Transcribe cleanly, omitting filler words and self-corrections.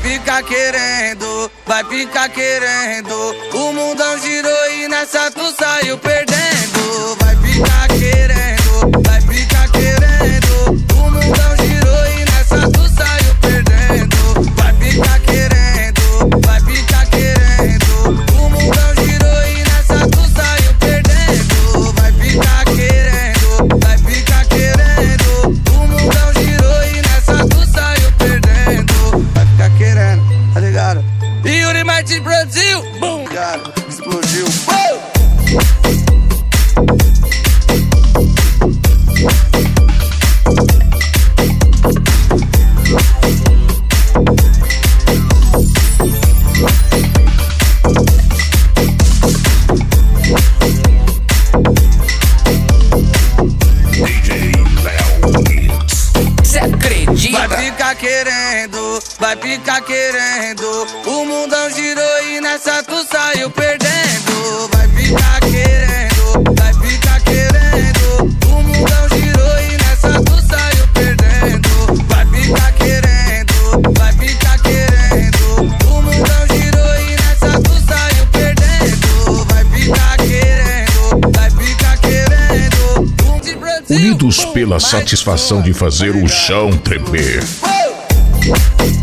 ficar querendo, vai ficar querendo. O mundão girou e nessa tu saiu perdendo. Vai ficar querendo, vai ficar querendo. O mundão girou e nessa tu saiu perdendo. Vai ficar querendo, vai ficar querendo. O mundão girou e nessa tu saiu perdendo. Vai ficar querendo, vai ficar querendo. O mundão girou e nessa tu saiu perdendo. Vai ficar querendo, tá ligado? Yuri Martins Brasil, boom, cara, explodiu, boom. Vai ficar querendo, vai ficar querendo. O mundão girou e nessa tu saiu perdendo. Vai ficar querendo, vai ficar querendo. O mundão girou e nessa tu saiu perdendo. Vai ficar querendo, vai ficar querendo. O mundão girou e nessa tu saiu perdendo. Vai ficar querendo, vai ficar querendo. Unidos pela satisfação de fazer o chão tremer.